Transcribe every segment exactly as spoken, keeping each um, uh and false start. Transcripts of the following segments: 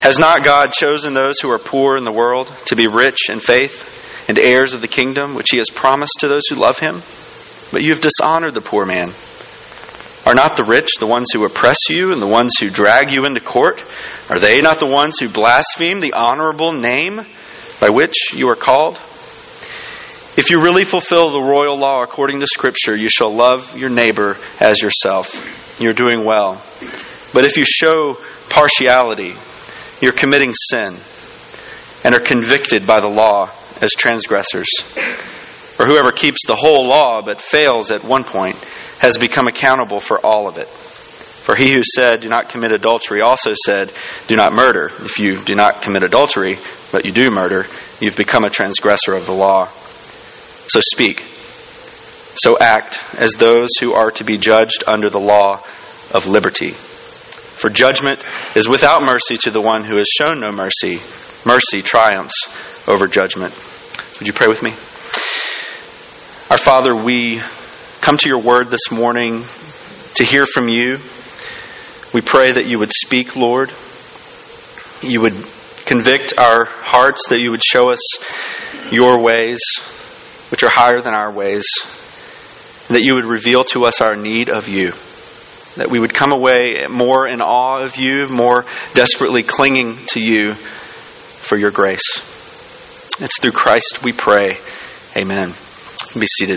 Has not God chosen those who are poor in the world to be rich in faith and heirs of the kingdom which he has promised to those who love him? But you have dishonored the poor man. Are not the rich the ones who oppress you and the ones who drag you into court? Are they not the ones who blaspheme the honorable name by which you are called? If you really fulfill the royal law according to Scripture, you shall love your neighbor as yourself. You're doing well. But if you show partiality, you're committing sin and are convicted by the law as transgressors. For whoever keeps the whole law but fails at one point has become accountable for all of it. For he who said, do not commit adultery, also said, do not murder. If you do not commit adultery, but you do murder, you've become a transgressor of the law. So speak. So act as those who are to be judged under the law of liberty. For judgment is without mercy to the one who has shown no mercy. Mercy triumphs over judgment. Would you pray with me? Our Father, we come to your word this morning to hear from you. We pray that you would speak, Lord. You would convict our hearts, that you would show us your ways, which are higher than our ways. That you would reveal to us our need of you. That we would come away more in awe of you, more desperately clinging to you for your grace. It's through Christ we pray. Amen. Be seated.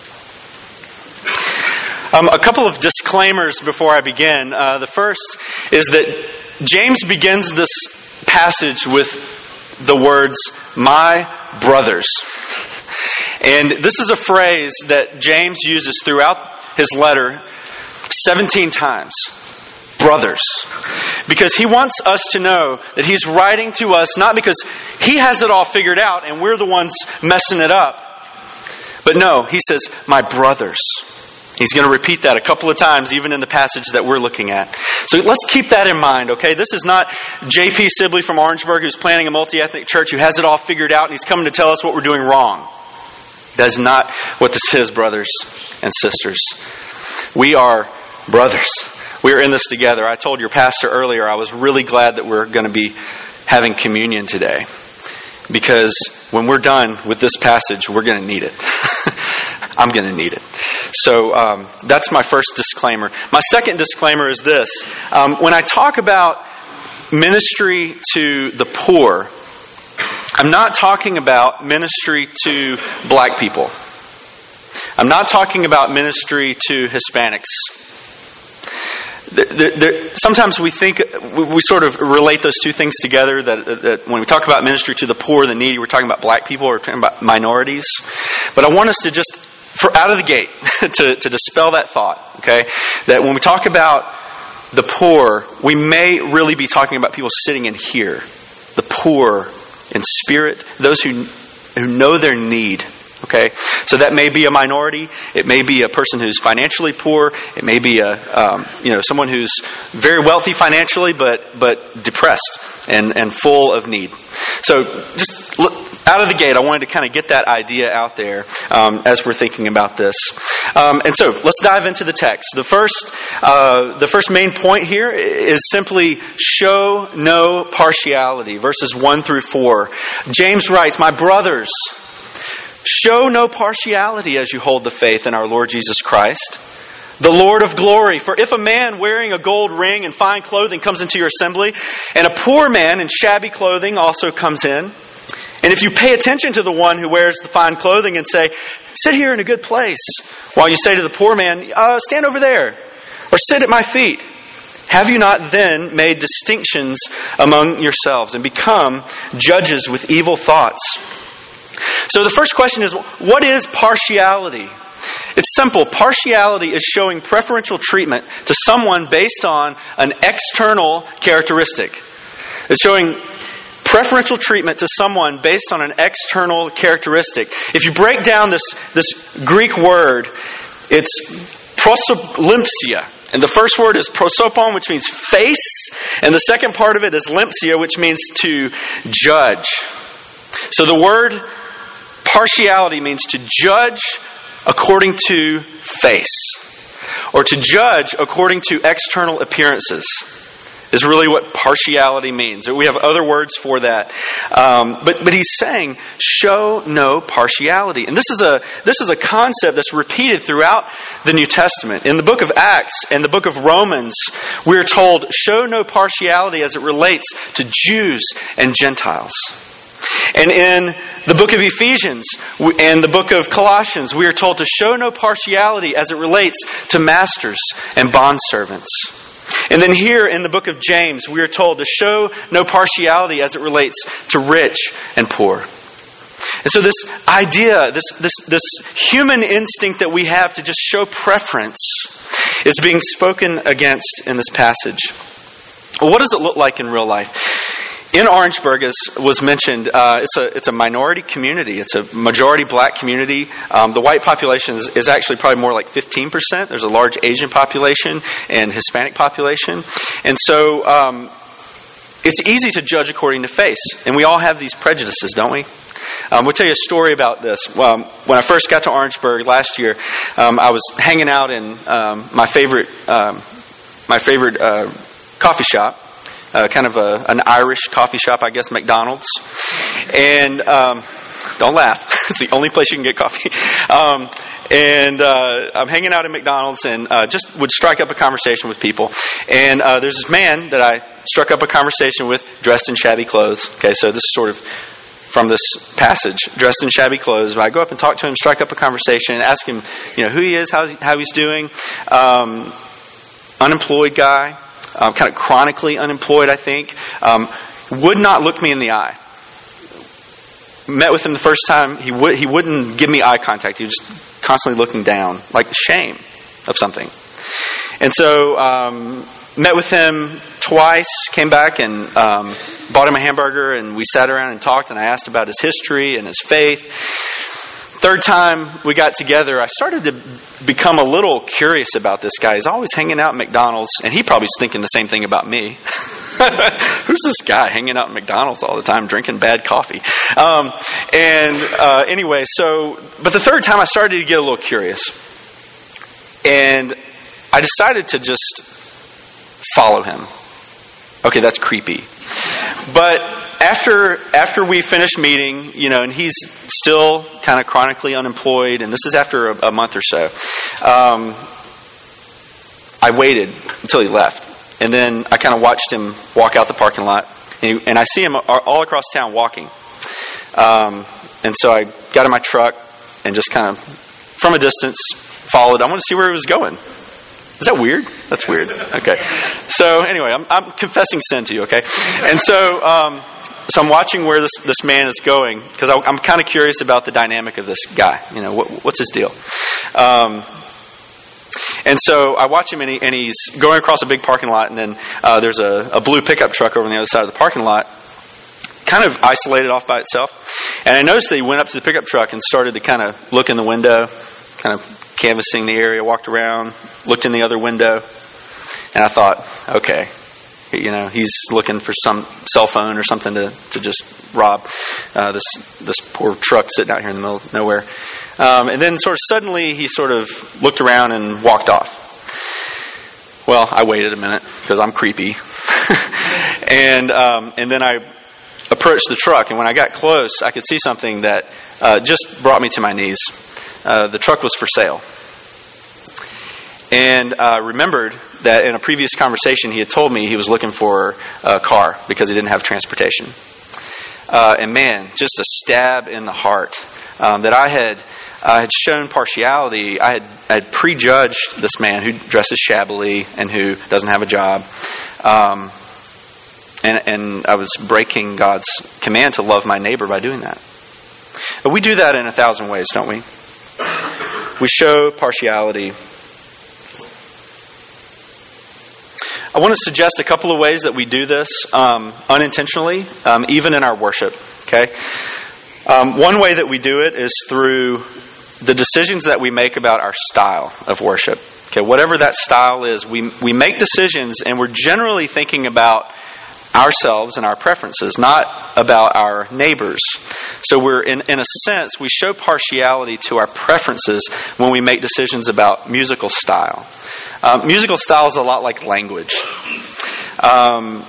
Um, a couple of disclaimers before I begin. Uh, the first is that James begins this passage with the words, my brothers. And this is a phrase that James uses throughout his letter seventeen times. Brothers. Because he wants us to know that he's writing to us not because he has it all figured out and we're the ones messing it up. But no, he says, my brothers. He's going to repeat that a couple of times, even in the passage that we're looking at. So let's keep that in mind, okay? This is not J P Sibley from Orangeburg who's planning a multi-ethnic church who has it all figured out and he's coming to tell us what we're doing wrong. That's not what this is, brothers and sisters. We are brothers. We are in this together. I told your pastor earlier I was really glad that we're going to be having communion today. Because when we're done with this passage, we're going to need it. I'm going to need it. So um, that's my first disclaimer. My second disclaimer is this. Um, when I talk about ministry to the poor, I'm not talking about ministry to black people. I'm not talking about ministry to Hispanics. There, there, sometimes we think, we, we sort of relate those two things together, that, that when we talk about ministry to the poor, the needy, we're talking about black people, or we're talking about minorities. But I want us to just, for out of the gate, to, to dispel that thought, okay? That when we talk about the poor, we may really be talking about people sitting in here. The poor in spirit, those who who know their need. Okay, so that may be a minority. It may be a person who's financially poor. It may be a um, you know someone who's very wealthy financially, but but depressed and and full of need. So just look, out of the gate, I wanted to kind of get that idea out there um, as we're thinking about this. Um, and so let's dive into the text. The first uh, the first main point here is simply show no partiality. Verses one through four. James writes, "My brothers, show no partiality as you hold the faith in our Lord Jesus Christ, the Lord of glory. For if a man wearing a gold ring and fine clothing comes into your assembly, and a poor man in shabby clothing also comes in, and if you pay attention to the one who wears the fine clothing and say, 'Sit here in a good place,' while you say to the poor man, uh, 'Stand over there,' or 'Sit at my feet,' have you not then made distinctions among yourselves and become judges with evil thoughts?" So the first question is, what is partiality? It's simple. Partiality is showing preferential treatment to someone based on an external characteristic. It's showing preferential treatment to someone based on an external characteristic. If you break down this, this Greek word, it's prosolympsia. And the first word is prosopon, which means face. And the second part of it is lympsia, which means to judge. So the word partiality means to judge according to face, or to judge according to external appearances. is really what partiality means. We have other words for that. Um, but, but he's saying, show no partiality. And this is a this is a concept that's repeated throughout the New Testament. In the book of Acts and the book of Romans, we're told, show no partiality as it relates to Jews and Gentiles. And in the book of Ephesians and the book of Colossians, we are told to show no partiality as it relates to masters and bondservants. And then here in the book of James, we are told to show no partiality as it relates to rich and poor. And so this idea, this, this, this human instinct that we have to just show preference is being spoken against in this passage. Well, what does it look like in real life? In Orangeburg, as was mentioned, uh, it's a it's a minority community. It's a majority black community. Um, the white population is, is actually probably more like fifteen percent. There's a large Asian population and Hispanic population. And so um, it's easy to judge according to face. And we all have these prejudices, don't we? Um, we'll tell you a story about this. Um, when I first got to Orangeburg last year, um, I was hanging out in um, my favorite um, my favorite uh, coffee shop. Uh, kind of a, an Irish coffee shop, I guess, McDonald's. And um, don't laugh. It's the only place you can get coffee. Um, and uh, I'm hanging out at McDonald's and uh, just would strike up a conversation with people. And uh, there's this man that I struck up a conversation with dressed in shabby clothes. Okay, so this is sort of from this passage, dressed in shabby clothes. I go up and talk to him, strike up a conversation, ask him, you know, who he is, how, how he's doing. Um, unemployed guy. Um, kind of chronically unemployed, I think. Um, would not look me in the eye. Met with him the first time, he would he wouldn't give me eye contact. He was just constantly looking down, like shame of something. And so, um, met with him twice, came back and um, bought him a hamburger, and we sat around and talked, and I asked about his history and his faith. Third time we got together, I started to become a little curious about this guy. He's always hanging out at McDonald's, and he probably is thinking the same thing about me. Who's this guy hanging out at McDonald's all the time, drinking bad coffee? Um, and uh, anyway, so, but the third time I started to get a little curious. And I decided to just follow him. Okay, that's creepy. But after after we finished meeting, you know, and he's still kind of chronically unemployed, and this is after a, a month or so, um, I waited until he left. And then I kind of watched him walk out the parking lot, and, he, and I see him all across town walking. Um, and so I got in my truck and just kind of, from a distance, followed. I wanted to see where he was going. Is that weird? That's weird. Okay. So anyway, I'm, I'm confessing sin to you, okay? And so um, so I'm watching where this, this man is going, because I'm kind of curious about the dynamic of this guy. You know, what, what's his deal? Um, and so I watch him, and, he, and he's going across a big parking lot, and then uh, there's a, a blue pickup truck over on the other side of the parking lot, kind of isolated off by itself. And I noticed that he went up to the pickup truck and started to kind of look in the window, kind of canvassing the area, walked around, looked in the other window, and I thought, okay, you know, he's looking for some cell phone or something to, to just rob uh, this this poor truck sitting out here in the middle of nowhere. Um, and then sort of suddenly he sort of looked around and walked off. Well, I waited a minute because I'm creepy. and um, and then I approached the truck, and when I got close, I could see something that uh, just brought me to my knees. Uh, the truck was for sale. And I uh, remembered that in a previous conversation he had told me he was looking for a car because he didn't have transportation. Uh, and man, just a stab in the heart um, that I had I had shown partiality. I had, I had prejudged this man who dresses shabbily and who doesn't have a job. Um, and, and I was breaking God's command to love my neighbor by doing that. But we do that in a thousand ways, don't we? We show partiality. I want to suggest a couple of ways that we do this um, unintentionally, um, even in our worship. Okay, um, one way that we do it is through the decisions that we make about our style of worship. Okay, whatever that style is, we we make decisions, and we're generally thinking about ourselves and our preferences, not about our neighbors. So we're, in, in a sense, we show partiality to our preferences when we make decisions about musical style. Um, musical style is a lot like language. um,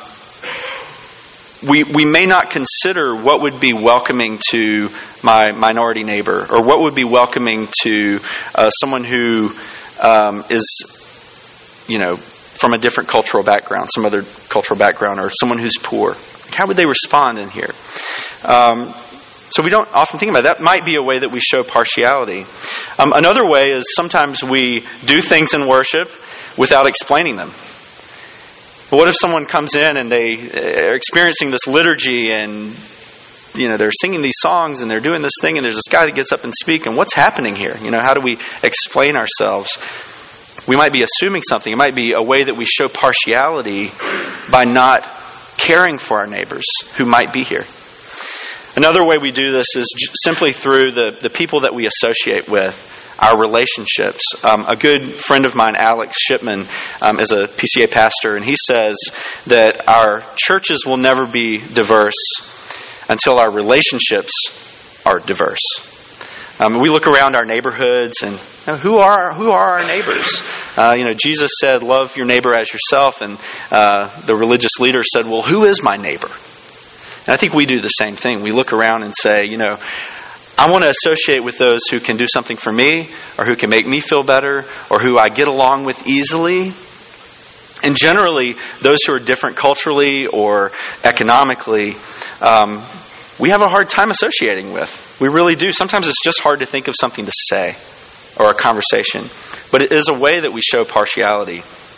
we we may not consider what would be welcoming to my minority neighbor, or what would be welcoming to uh, someone who um, is, you know, from a different cultural background, some other cultural background, or someone who's poor. How would they respond in here? Um, so we don't often think about it. That might be a way that we show partiality. Um, another way is sometimes we do things in worship without explaining them. But what if someone comes in and they are experiencing this liturgy, and you know they're singing these songs and they're doing this thing, and there's this guy that gets up and speaks, and what's happening here? You know, how do we explain ourselves? We might be assuming something. It might be a way that we show partiality by not caring for our neighbors who might be here. Another way we do this is j- simply through the, the people that we associate with, our relationships. Um, a good friend of mine, Alex Shipman, um, is a P C A pastor, and he says that our churches will never be diverse until our relationships are diverse. Um, we look around our neighborhoods, and you know, who are who are our neighbors? Uh, you know, Jesus said, "Love your neighbor as yourself," and uh, the religious leader said, "Well, who is my neighbor?" And I think we do the same thing. We look around and say, you know, I want to associate with those who can do something for me, or who can make me feel better, or who I get along with easily. And generally, those who are different culturally or economically, um, we have a hard time associating with. We really do. Sometimes it's just hard to think of something to say or a conversation. But it is a way that we show partiality.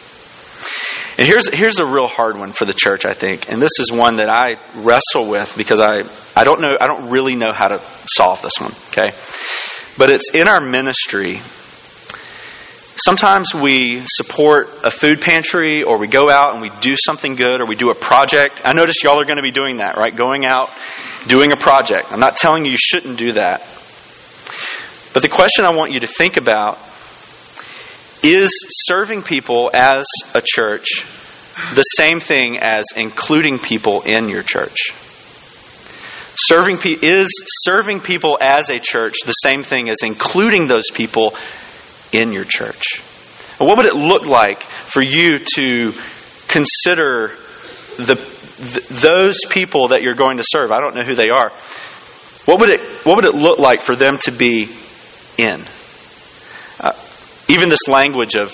And here's here's a real hard one for the church, I think. And this is one that I wrestle with because I, I don't know I don't really know how to solve this one, okay? But it's in our ministry. Sometimes we support a food pantry, or we go out and we do something good, or we do a project. I notice y'all are going to be doing that, right? Going out, doing a project. I'm not telling you you shouldn't do that. But the question I want you to think about is serving people as a church the same thing as including people in your church? Serving pe- is serving people as a church the same thing as including those people in your church? And what would it look like for you to consider the, the those people that you're going to serve? I don't know who they are. What would it what would it look like for them to be in? Uh, even this language of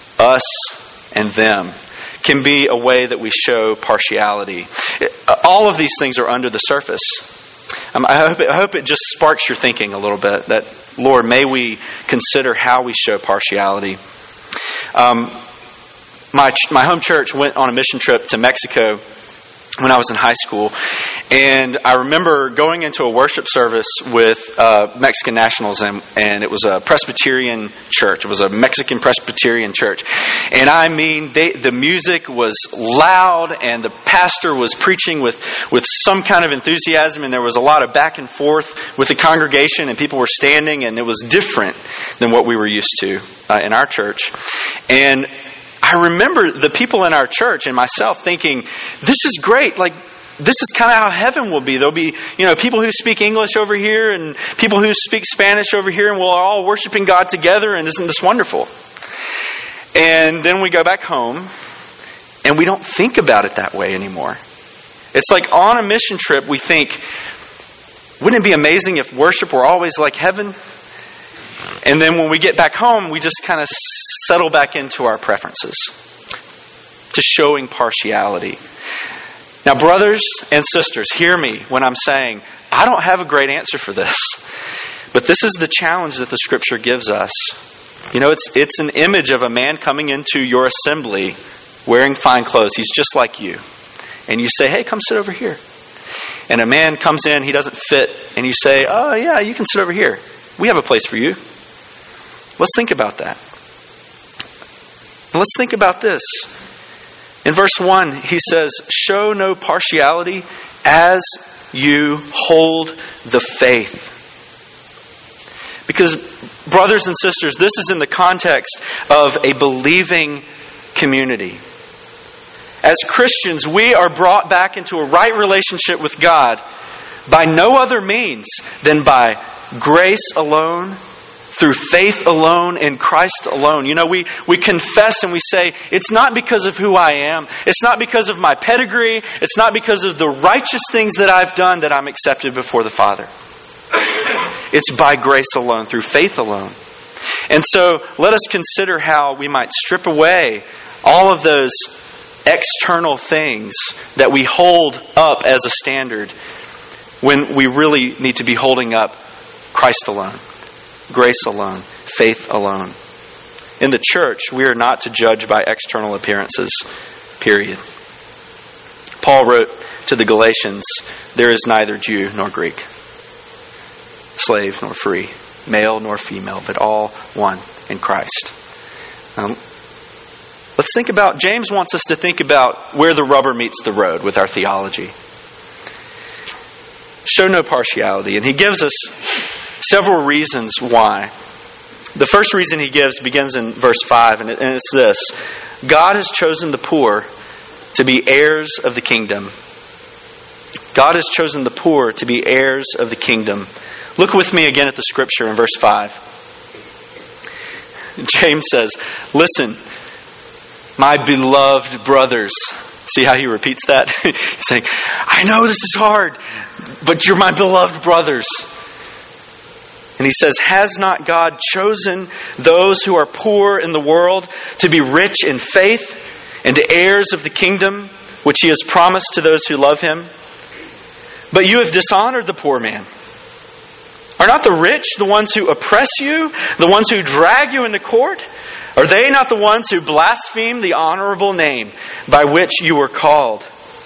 us and them can be a way that we show partiality. All of these things are under the surface. Um, I hope it, I hope it just sparks your thinking a little bit. That, Lord, may we consider how we show partiality. Um, my my home church went on a mission trip to Mexico when I was in high school, and I remember going into a worship service with uh, Mexican nationals, and, and it was a Presbyterian church. It was a Mexican Presbyterian church, and I mean, they, the music was loud, and the pastor was preaching with, with some kind of enthusiasm, and there was a lot of back and forth with the congregation, and people were standing, and it was different than what we were used to uh, in our church. And I remember the people in our church and myself thinking, this is great. Like, this is kind of how heaven will be. There'll be, you know, people who speak English over here and people who speak Spanish over here, and we're all worshiping God together, and isn't this wonderful? And then we go back home and we don't think about it that way anymore. It's like on a mission trip, we think, wouldn't it be amazing if worship were always like heaven? And then when we get back home, we just kind of settle back into our preferences, to showing partiality. Now, brothers and sisters, hear me when I'm saying, I don't have a great answer for this. But this is the challenge that the Scripture gives us. You know, it's it's an image of a man coming into your assembly wearing fine clothes. He's just like you. And you say, hey, come sit over here. And a man comes in, he doesn't fit, and you say, oh, yeah, you can sit over here. We have a place for you. Let's think about that. And let's think about this. In verse one, he says, show no partiality as you hold the faith. Because, brothers and sisters, this is in the context of a believing community. As Christians, we are brought back into a right relationship with God by no other means than by grace alone, through faith alone in Christ alone. You know, we, we confess and we say, it's not because of who I am. It's not because of my pedigree. It's not because of the righteous things that I've done that I'm accepted before the Father. It's by grace alone, through faith alone. And so let us consider how we might strip away all of those external things that we hold up as a standard when we really need to be holding up Christ alone, grace alone, faith alone. In the church, we are not to judge by external appearances, period. Paul wrote to the Galatians, there is neither Jew nor Greek, slave nor free, male nor female, but all one in Christ. Um, let's think about, James wants us to think about where the rubber meets the road with our theology. Show no partiality. And he gives us several reasons why. The first reason he gives begins in verse five, and it's this. God has chosen the poor to be heirs of the kingdom. God has chosen the poor to be heirs of the kingdom. Look with me again at the scripture in verse five. James says, listen, my beloved brothers. See how he repeats that? He's saying, I know this is hard, but you're my beloved brothers. And he says, has not God chosen those who are poor in the world to be rich in faith and heirs of the kingdom, which he has promised to those who love him? But you have dishonored the poor man. Are not the rich the ones who oppress you, the ones who drag you into court? Are they not the ones who blaspheme the honorable name by which you were called?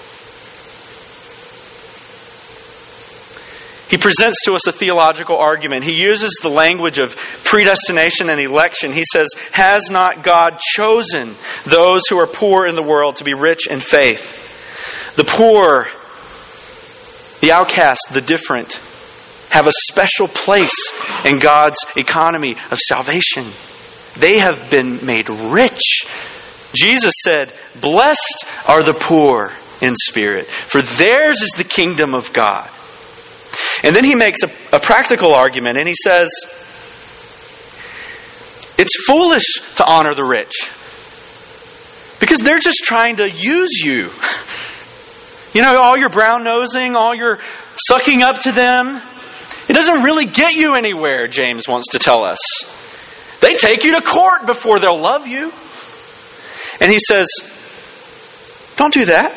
He presents to us a theological argument. He uses the language of predestination and election. He says, has not God chosen those who are poor in the world to be rich in faith? The poor, the outcast, the different, have a special place in God's economy of salvation. They have been made rich. Jesus said, blessed are the poor in spirit, for theirs is the kingdom of God. And then he makes a, a practical argument, and he says, it's foolish to honor the rich, because they're just trying to use you. You know, all your brown-nosing, all your sucking up to them, it doesn't really get you anywhere, James wants to tell us. They take you to court before they'll love you. And he says, don't do that.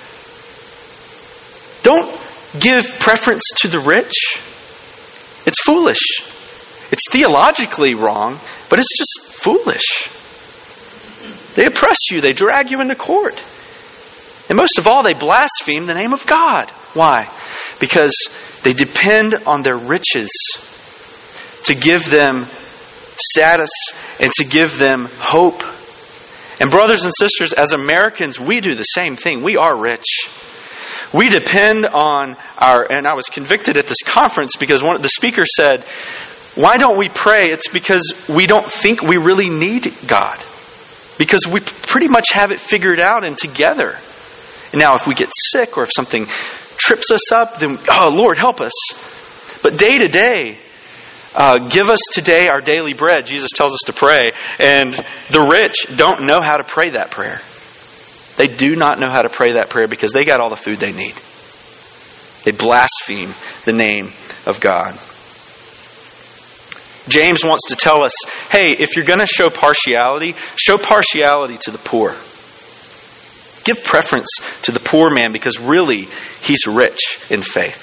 Don't give preference to the rich. It's foolish. It's theologically wrong, but it's just foolish. They oppress you. They drag you into court. And most of all, they blaspheme the name of God. Why? Because they depend on their riches to give them status and to give them hope. And brothers and sisters, as Americans, we do the same thing. We are rich. We depend on our, and I was convicted at this conference because one of the speakers said, why don't we pray? It's because we don't think we really need God. Because we pretty much have it figured out and together. And now if we get sick or if something trips us up, then, oh, Lord, help us. But day to day, uh, give us today our daily bread. Jesus tells us to pray. And the rich don't know how to pray that prayer. They do not know how to pray that prayer because they got all the food they need. They blaspheme the name of God. James wants to tell us, hey, if you're going to show partiality, show partiality to the poor. Give preference to the poor man because really he's rich in faith.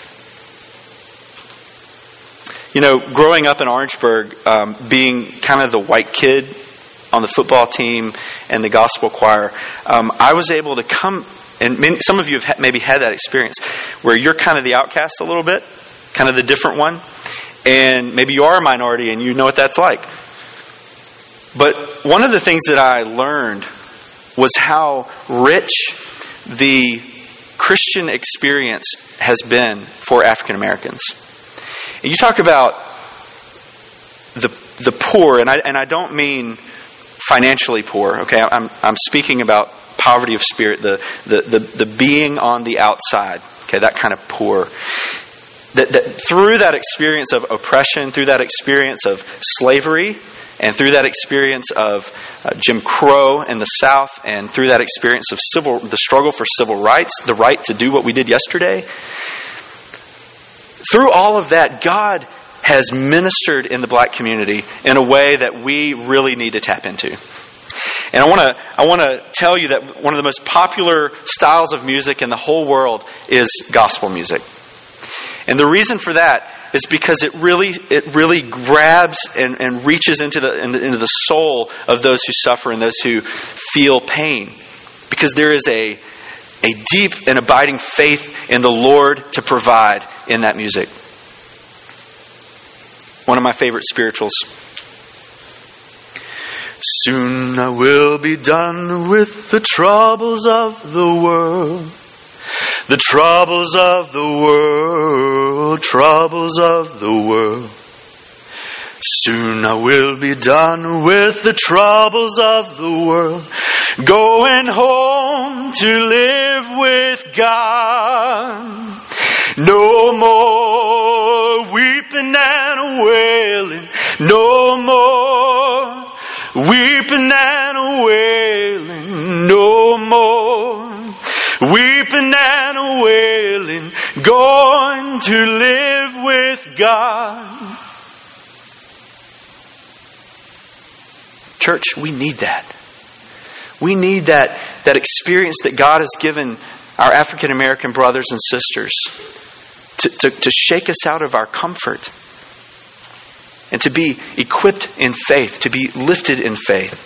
You know, growing up in Orangeburg, um, being kind of the white kid on the football team and the gospel choir, um, I was able to come, and many, some of you have maybe had that experience, where you're kind of the outcast a little bit, kind of the different one, and maybe you are a minority and you know what that's like. But one of the things that I learned was how rich the Christian experience has been for African Americans. And you talk about the the poor, and I and I don't mean financially poor. Okay, I'm I'm speaking about poverty of spirit, the the the, the being on the outside. Okay, that kind of poor. that, that through that experience of oppression, through that experience of slavery, and through that experience of uh, Jim Crow in the South, and through that experience of civil, the struggle for civil rights, the right to do what we did yesterday, through all of that, God has ministered in the black community in a way that we really need to tap into. And I want to I want to tell you that one of the most popular styles of music in the whole world is gospel music. And the reason for that is because it really it really grabs and, and reaches into the into the soul of those who suffer and those who feel pain. Because there is a a deep and abiding faith in the Lord to provide in that music. One of my favorite spirituals. Soon I will be done with the troubles of the world. The troubles of the world, troubles of the world. Soon I will be done with the troubles of the world. Going home to live with God. No more weeping and wailing. No more weeping and wailing, no more. Weeping and wailing, going to live with God. Church, we need that. We need that, that experience that God has given our African American brothers and sisters to, to, to shake us out of our comfort. And to be equipped in faith, to be lifted in faith.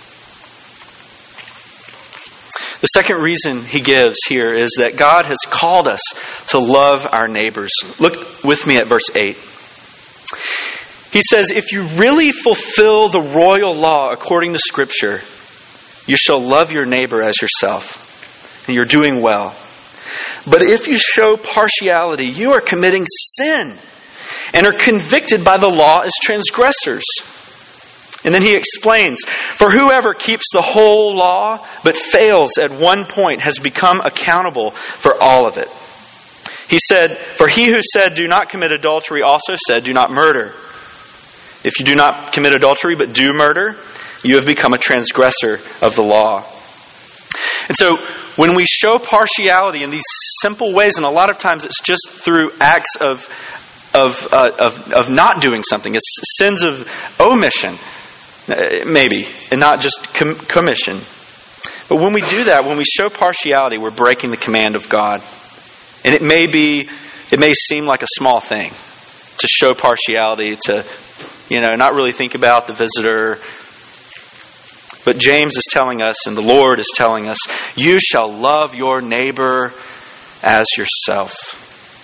The second reason he gives here is that God has called us to love our neighbors. Look with me at verse eight. He says, if you really fulfill the royal law according to Scripture, you shall love your neighbor as yourself. And you're doing well. But if you show partiality, you are committing sin and are convicted by the law as transgressors. And then he explains, for whoever keeps the whole law but fails at one point has become accountable for all of it. He said, for he who said, do not commit adultery also said, do not murder. If you do not commit adultery but do murder, you have become a transgressor of the law. And so when we show partiality in these simple ways, and a lot of times it's just through acts of Of, uh, of of not doing something. It's sins of omission, maybe, and not just com- commission. But when we do that, when we show partiality, we're breaking the command of God. And it may be, it may seem like a small thing to show partiality, to, you know, not really think about the visitor. But James is telling us, and the Lord is telling us, you shall love your neighbor as yourself.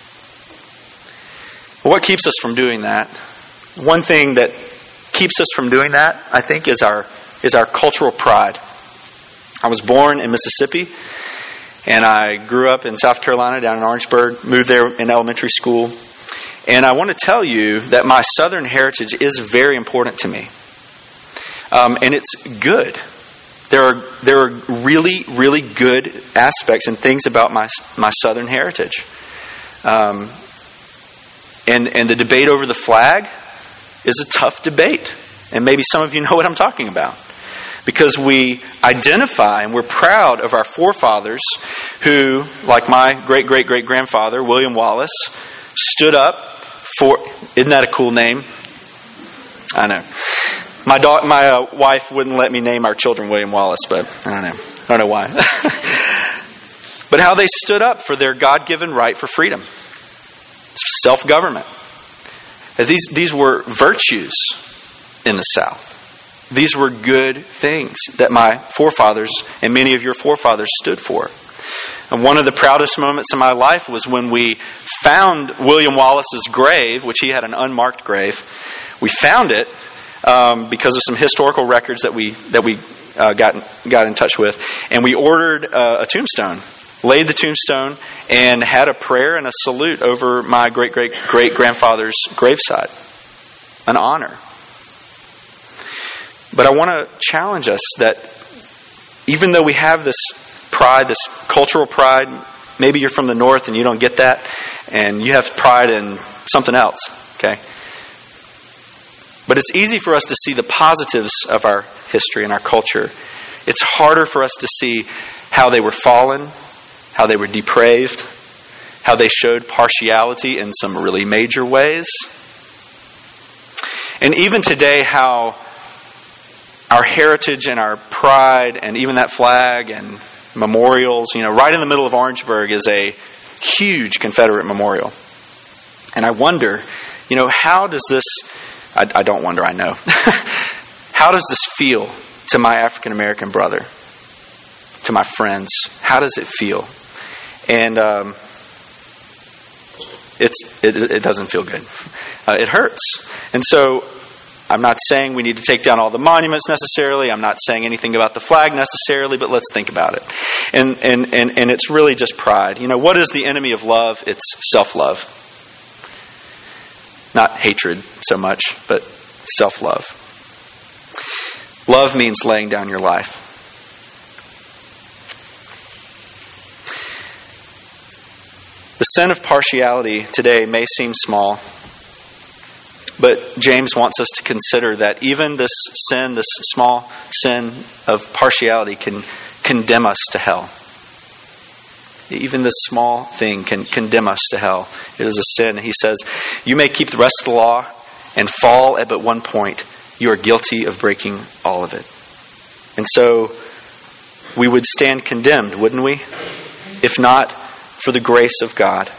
What keeps us from doing that? One thing that keeps us from doing that, I think, is our is our cultural pride. I was born in Mississippi, and I grew up in South Carolina, down in Orangeburg, moved there in elementary school. And I want to tell you that my Southern heritage is very important to me. Um, and it's good. There are there are really, really good aspects and things about my my Southern heritage. Um And and the debate over the flag is a tough debate. And maybe some of you know what I'm talking about. Because we identify and we're proud of our forefathers who, like my great-great-great-grandfather, William Wallace, stood up for... Isn't that a cool name? I know. My da- my uh, wife wouldn't let me name our children William Wallace, but I don't know. I don't know why. But how they stood up for their God-given right for freedom. Self-government. These, these were virtues in the South. These were good things that my forefathers and many of your forefathers stood for. And one of the proudest moments in my life was when we found William Wallace's grave, which he had an unmarked grave. We found it um, because of some historical records that we that we uh, got got in touch with, and we ordered uh, a tombstone. Laid the tombstone and had a prayer and a salute over my great-great-great-grandfather's graveside. An honor. But I want to challenge us that even though we have this pride, this cultural pride, Maybe you're from the north and you don't get that, and you have pride in something else, okay? But it's easy for us to see the positives of our history and our culture. It's harder for us to see how they were fallen, how they were depraved, how they showed partiality in some really major ways. And even today, how our heritage and our pride and even that flag and memorials, you know, right in the middle of Orangeburg is a huge Confederate memorial. And I wonder, you know, how does this, I, I don't wonder, I know. How does this feel to my African American brother, to my friends? How does it feel? And um, it's it, it doesn't feel good. Uh, it hurts. And so I'm not saying we need to take down all the monuments necessarily. I'm not saying anything about the flag necessarily, but let's think about it. And and and, and it's really just pride. You know, what is the enemy of love? It's self-love. Not hatred so much, but self-love. Love means laying down your life. The sin of partiality today may seem small, but James wants us to consider that even this sin, this small sin of partiality, can condemn us to hell. Even this small thing can condemn us to hell. It is a sin. He says, you may keep the rest of the law and fall at but one point. You are guilty of breaking all of it. And so we would stand condemned, wouldn't we? If not for the grace of God.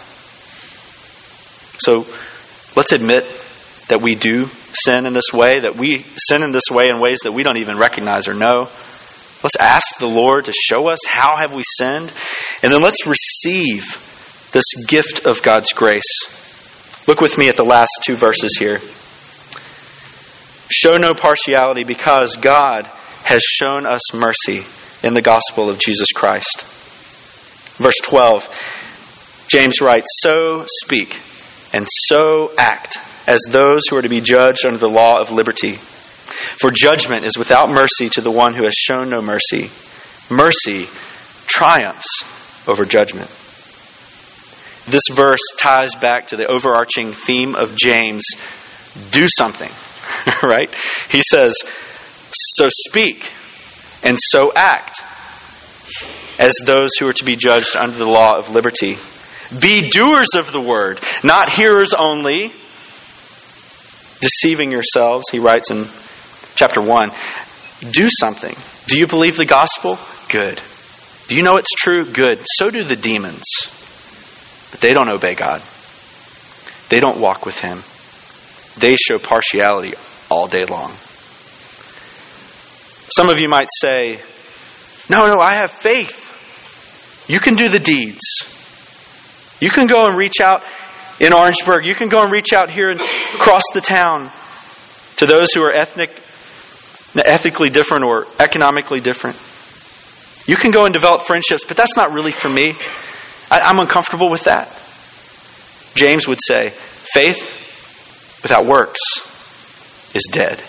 So let's admit that we do sin in this way, that we sin in this way in ways that we don't even recognize or know. Let's ask the Lord to show us how have we sinned, and then let's receive this gift of God's grace. Look with me at the last two verses here. Show no partiality because God has shown us mercy in the gospel of Jesus Christ. Verse twelve, James writes, so speak and so act as those who are to be judged under the law of liberty. For judgment is without mercy to the one who has shown no mercy. Mercy triumphs over judgment. This verse ties back to the overarching theme of James, do something, right? He says, so speak and so act as those who are to be judged under the law of liberty. Be doers of the word, not hearers only, deceiving yourselves, he writes in chapter one. Do something. Do you believe the gospel? Good. Do you know it's true? Good. So do the demons. But they don't obey God. They don't walk with Him. They show partiality all day long. Some of you might say, no, no, I have faith. You can do the deeds. You can go and reach out in Orangeburg. You can go and reach out here and across the town to those who are ethnic, ethically different or economically different. You can go and develop friendships, but that's not really for me. I, I'm uncomfortable with that. James would say, faith without works is dead.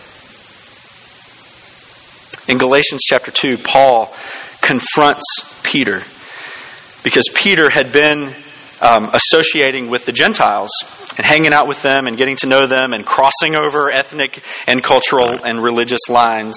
In Galatians chapter two, Paul confronts Peter because Peter had been um, associating with the Gentiles and hanging out with them and getting to know them and crossing over ethnic and cultural and religious lines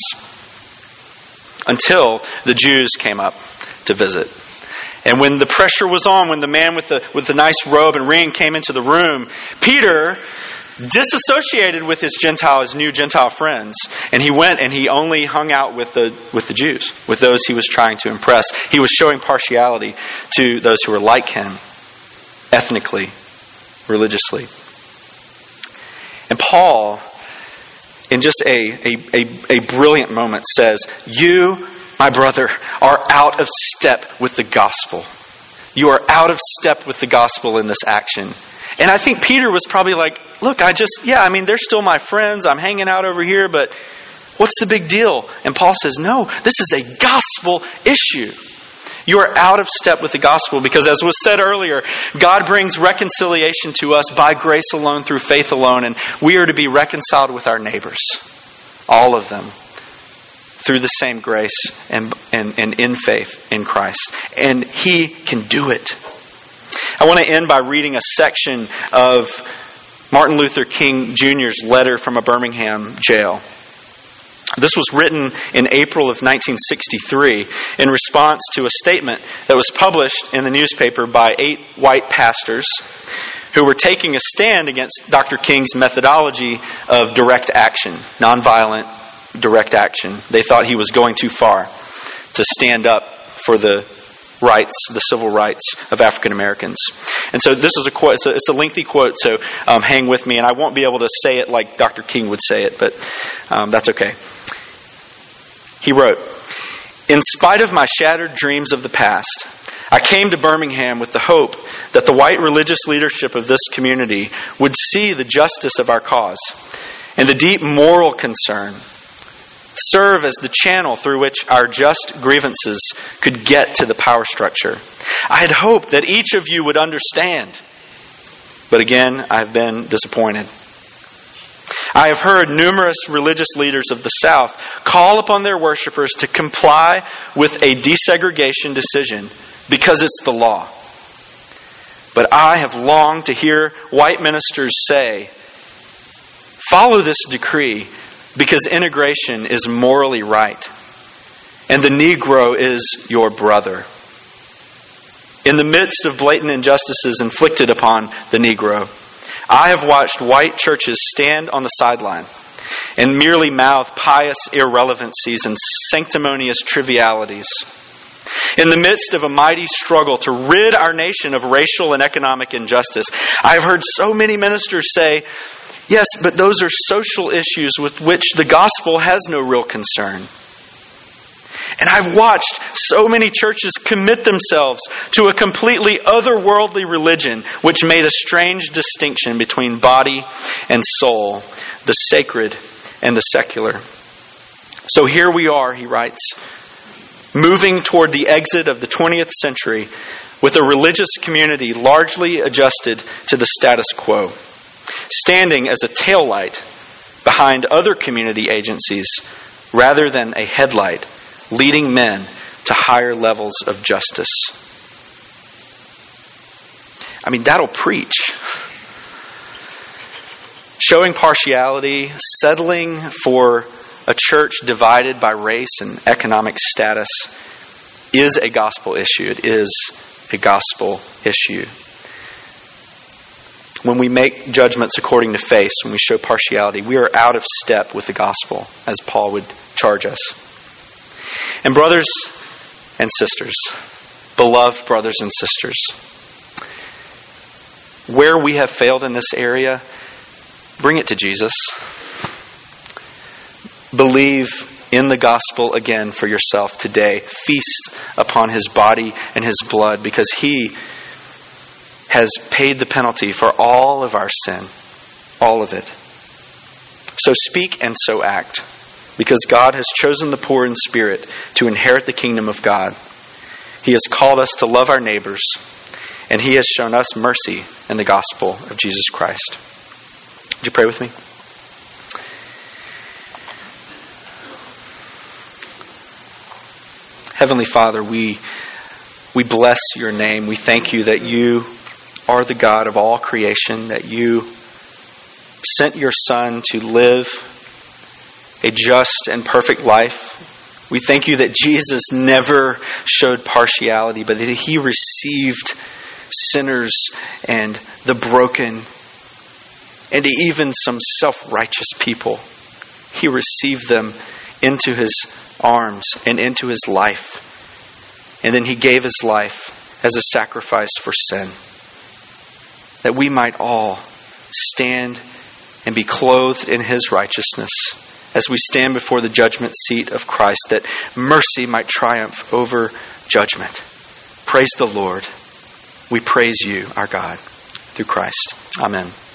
until the Jews came up to visit. And when the pressure was on, when the man with the with the nice robe and ring came into the room, Peter disassociated with his Gentile, his new Gentile friends, and he went and he only hung out with the with the Jews, with those he was trying to impress. He was showing partiality to those who were like him, ethnically, religiously. And Paul, in just a, a, a, a brilliant moment, says, you, my brother, are out of step with the gospel. You are out of step with the gospel in this action. And I think Peter was probably like, look, I just, yeah, I mean, they're still my friends. I'm hanging out over here, but what's the big deal? And Paul says, no, this is a gospel issue. You are out of step with the gospel because, as was said earlier, God brings reconciliation to us by grace alone, through faith alone, and we are to be reconciled with our neighbors, all of them, through the same grace and, and, and in faith in Christ. And He can do it. I want to end by reading a section of Martin Luther King Junior's letter from a Birmingham jail. This was written in April of nineteen sixty-three in response to a statement that was published in the newspaper by eight white pastors who were taking a stand against Doctor King's methodology of direct action, nonviolent direct action. They thought he was going too far to stand up for the rights, the civil rights of African Americans. And so this is a quote, it's a, it's a lengthy quote, so um, hang with me, and I won't be able to say it like Doctor King would say it, but um, that's okay. He wrote, "In spite of my shattered dreams of the past, I came to Birmingham with the hope that the white religious leadership of this community would see the justice of our cause and the deep moral concern serve as the channel through which our just grievances could get to the power structure. I had hoped that each of you would understand, but again, I've been disappointed. I have heard numerous religious leaders of the South call upon their worshipers to comply with a desegregation decision because it's the law. But I have longed to hear white ministers say, follow this decree because integration is morally right, and the Negro is your brother. In the midst of blatant injustices inflicted upon the Negro, I have watched white churches stand on the sideline and merely mouth pious irrelevancies and sanctimonious trivialities. In the midst of a mighty struggle to rid our nation of racial and economic injustice, I have heard so many ministers say, yes, but those are social issues with which the gospel has no real concern. And I've watched so many churches commit themselves to a completely otherworldly religion which made a strange distinction between body and soul, the sacred and the secular. So here we are," he writes, "moving toward the exit of the twentieth century with a religious community largely adjusted to the status quo, standing as a taillight behind other community agencies rather than a headlight leading men to higher levels of justice." I mean, that'll preach. Showing partiality, settling for a church divided by race and economic status is a gospel issue. It is a gospel issue. When we make judgments according to face, when we show partiality, we are out of step with the gospel, as Paul would charge us. And brothers and sisters, beloved brothers and sisters, where we have failed in this area, bring it to Jesus. Believe in the gospel again for yourself today. Feast upon his body and his blood, because he has paid the penalty for all of our sin, all of it. So speak and so act, because God has chosen the poor in spirit to inherit the kingdom of God. He has called us to love our neighbors, and he has shown us mercy in the gospel of Jesus Christ. Would you pray with me? Heavenly Father, we we bless your name. We thank you that you are the God of all creation, that you sent your Son to live a just and perfect life. We thank you that Jesus never showed partiality, but that he received sinners and the broken and even some self-righteous people. He received them into his arms and into his life. And then he gave his life as a sacrifice for sin, that we might all stand and be clothed in his righteousness as we stand before the judgment seat of Christ, that mercy might triumph over judgment. Praise the Lord. We praise you, our God, through Christ. Amen.